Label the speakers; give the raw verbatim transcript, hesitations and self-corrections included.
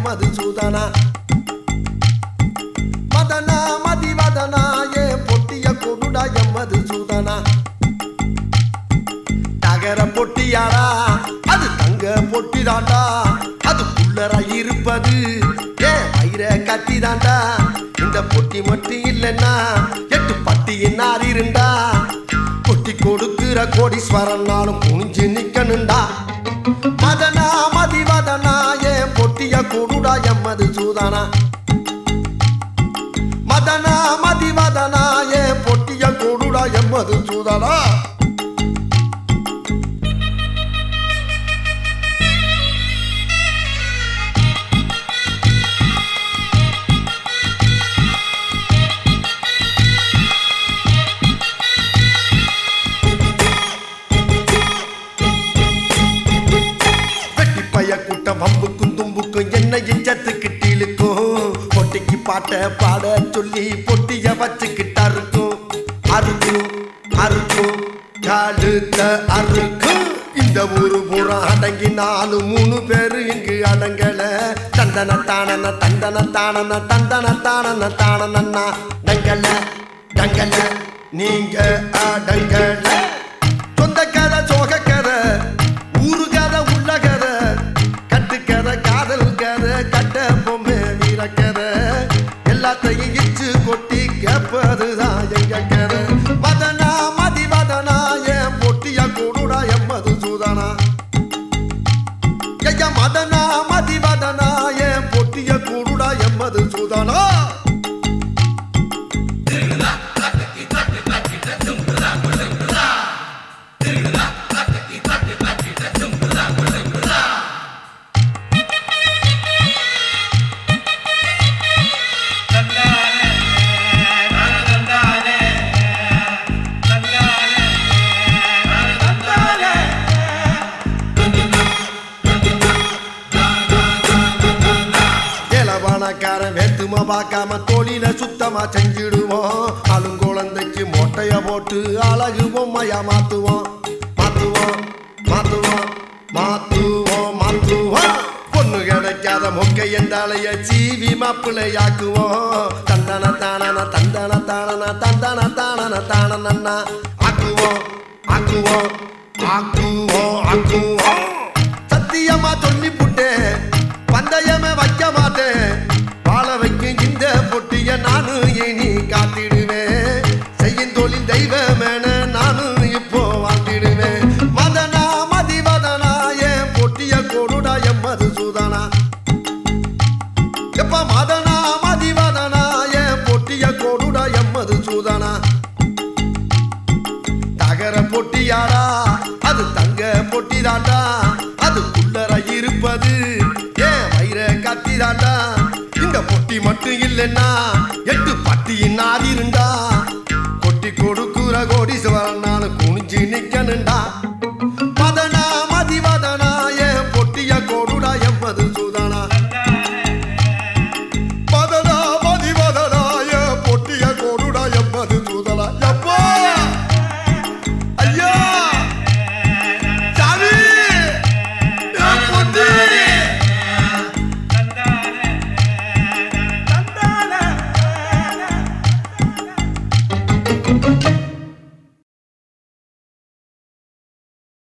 Speaker 1: எம்மது சூதனா மதனா மதிவதனா ஏ பொட்டிய கொடுடா எம்மது சூதனா தகர பொட்டியாடா அது தங்க பொட்டிதாண்டா அது புள்ளர இருப்பது ஏன் வயிற கட்டிதாண்டா இந்த பொட்டி மட்டும் இல்லைன்னா எட்டு பட்டியின் ஆறிருண்டா பொட்டி கொடுக்கிற கோடீஸ்வரன் நாளும் குனிஞ்சு நிக்கணுண்டா மதனா மதிவதனா ஏ பொட்டிய கொடுடா எம்மது சூதனா மதனா மதிவதனா ஏ பொட்டிய கொடுடா எம்மது சூதனா வம்புக்கும் தும்புக்கும் என்ன இஞ்சத்துக்கிட்டு இழுக்கும் பொட்டிக்கு பாட்ட பாட சொல்லி பொட்டிய வச்சுக்கிட்டு அறுக்கும் அறுக்கும் அறுக்கும் காலுத்த அறுக்கும் இந்த ஊரு பூரா அடங்கி நாலு மூணு பேரு இங்கு அடங்கல தந்தன தானன தந்தன தானன தந்தன தானன தானனா டங்கல டங்கல நீங்க அடங்கல சொந்த கதை சோக கதை ஊரு கதை உள்ள கதை எல்லாத்தையும் இச்சு கொட்டி கேப்பதுதான் எங்க கரை மதனா மதிவதனா ஏன் பொட்டிய கொடுடா எம்மது சூதனா ஐயா மதனா மதிவதனா ஏன் பொட்டிய கொடுடா எம்மது சூதனா வேத்துமா பார்க்காம தோழில சுத்தமா செஞ்சிடுவோம் அலுங்குழந்தைக்கு மொட்டைய போட்டு அழகு பொம்மையா மாத்துவோம் மாத்துவோம் மாத்துவோம் மாத்துவோம் மாத்துவோம் பொண்ணு கிடைக்காத மொக்கை என்றாலைய சீவி மாப்பிள்ளையாக்குவோம் தந்தன தானன தந்தன தானன தந்தன தானன தானனா ஆக்குவோம் ஆக்குவோம் ஆக்குவோம் ஆக்குவோம் சத்தியமா சொல்லி புட்டேன் பந்தயமே வைக்க மாட்டேன் வாழ வைக்கும் இந்த பொட்டிய நானு இனி காத்திடுவேன் செய்யும் தொழில் தெய்வமேன நானு இப்போ வாழ்த்திடுவேன் மதனா மதிவதனா ஏன் பொட்டிய கொடுடா எம்மது சூதனா எப்ப மதனா மதிவதனா ஏன் பொட்டிய கொடுடா எம்மது சூதனா தகர பொட்டியாடா அது தங்க பொட்டிதாண்டா அது புள்ளர இருப்பது ஏன் வயிற கத்திதாண்டா இந்த பொட்டி மட்டும் இல்லைன்னா எட்டு பட்டியின் ஆறிருண்டா கொட்டி கொடுக்குற கோடீஸ்வரன் நாள் குனிஞ்சு நிக்கணுண்டா.